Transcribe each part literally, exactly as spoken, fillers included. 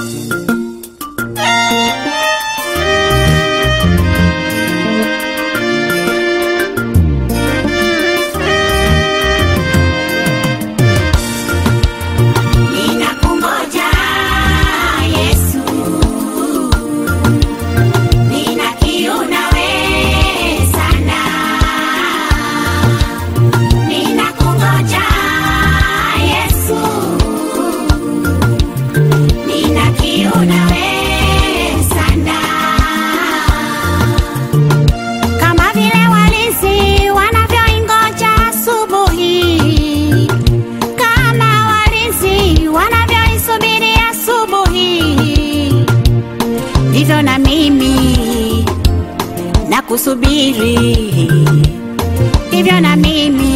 kusubiri, hivyo na mimi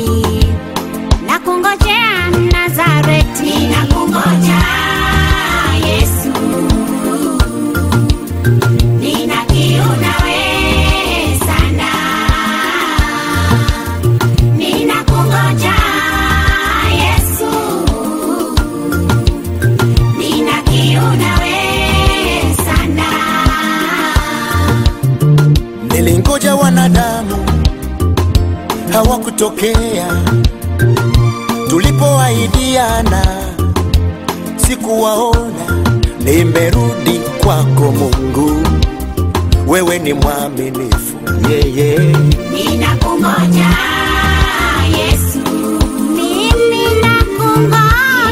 nakungojea Nazareti, nakungoja Yesu, nina kiu nawe sana, ninakungoja Yesu, nina kiu nawe sana. Nilingoja wanadamu hawakutokea, tulipoahidiana sikuwaona. Nimerudi kwako Mungu, wewe ni mwaminifu, yeah, yeah. Ninakungoja Yesu, mimi nakungoja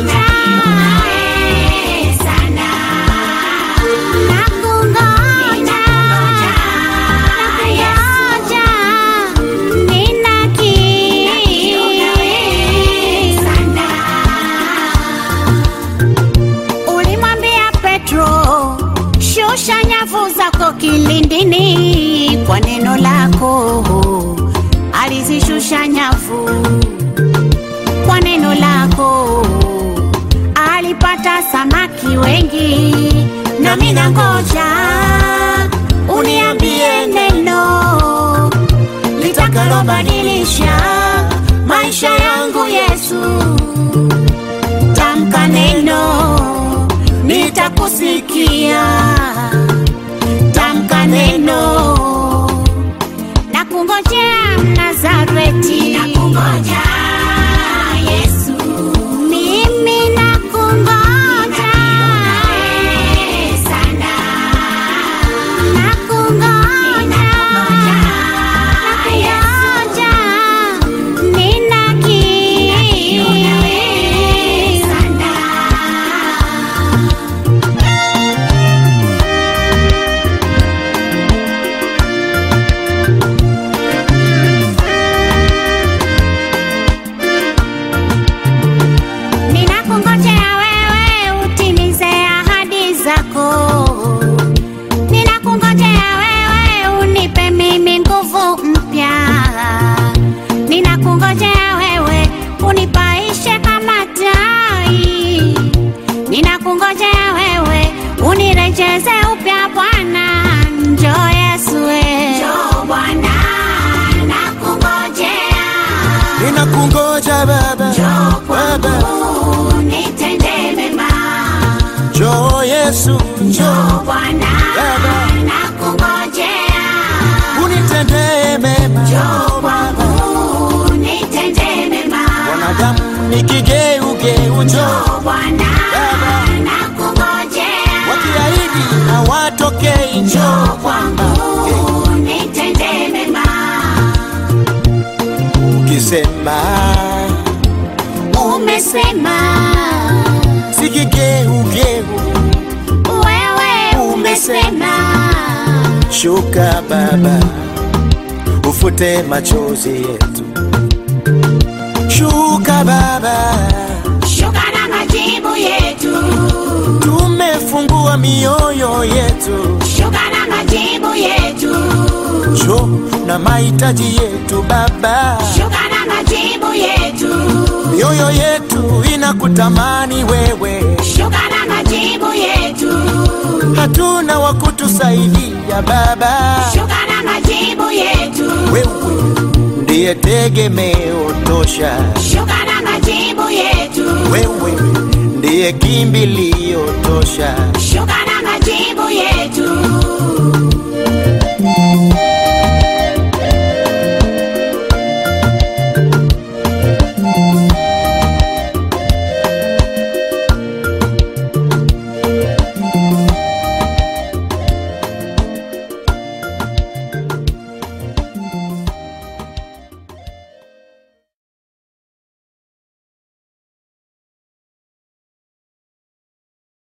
sana, nakungoja, nakungoja, nina kiu sana. Ulimwambia Petro, shusha nyavu zako kilindini, kwa neno lako alizishusha nyavu, kwa neno lako alipata samaki wengi. Nami nangoja uniambie neno litakalobadilisha maisha yangu Yesu. Tamka neno nitakusikia, tamka neno, nakungojea Nazareti, nakungoja Yesu, mimi nakungoja sana, nakungoja, nakungoja, nina kiu sana. Ninakungojea wewe utimize ahadi zako, ninakungojea wewe unipe mimi nguvu mpya, ninakungojea wewe unipaishe kama tai, ninakungojea wewe unirejeze upya Bwana. Njoo Yesu, njoo Bwana, nakungojea, Ninakungoja Baba, njoo Baba, nitende mema. njoo Yesu, Njoo Bwana, Baba, nakungojea, unitendee mema. njoo kwangu nitende mema. Wanadamu ni kigeugeu, njoo Njoo Bwana, Baba, nakungojea, wakiahidi hawatokei, njoo njoo kwangu nitende mema. ukisema Umesema si kigeugeu, wewe, umesema shuka Baba, ufute machozi yetu. Shuka Baba, shuka na majibu yetu, tumefungua mioyo yetu. shuka na majibu yetu, Njoo na mahitaji yetu Baba, shuka na majibu yetu, mioyo yetu inakutamani wewe, shuka na majibu yetu, hatuna wa kutusaidia Baba, shuka na majibu yetu, wewe ndiye tegemeo tosha, shuka na majibu yetu, wewe ndiye kimbilio tosha. Shuka